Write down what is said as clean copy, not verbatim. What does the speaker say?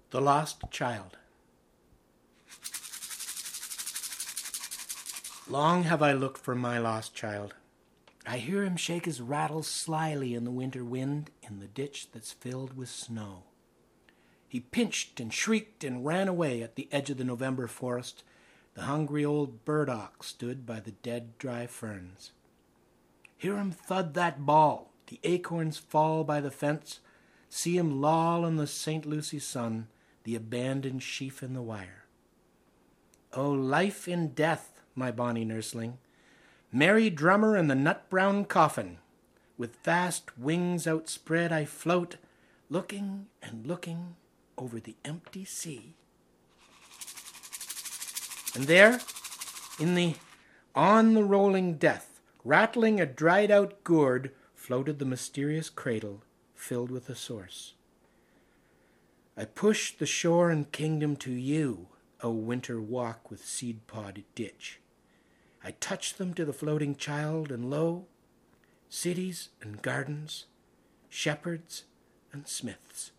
The Lost Child. Long have I looked for my lost child. I hear him shake his rattle slyly in the winter wind in the ditch that's filled with snow. He pinched and shrieked and ran away at the edge of the November forest. The hungry old burdock stood by the dead dry ferns. Hear him thud that ball, the acorns fall by the fence. See him loll in the St. Lucie sun, the abandoned sheaf in the wire. O life in death, my bonny nursling, merry drummer in the nut-brown coffin, with vast wings outspread I float, looking and looking over the empty sea. And there, on the rolling death, rattling a dried-out gourd, floated the mysterious cradle filled with a source. I push the shore and kingdom to you, O winter walk with seed-pod ditch. I touch them to the floating child, and lo, cities and gardens, shepherds and smiths.